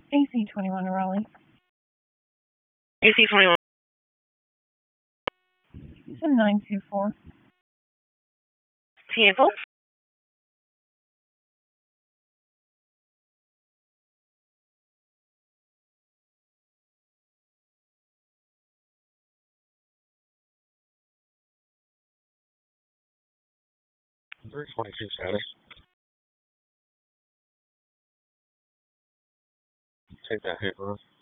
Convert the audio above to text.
AC-21 to Raleigh. AC-21. It's a 924. Cancel. .322 status. Take that hit, bro.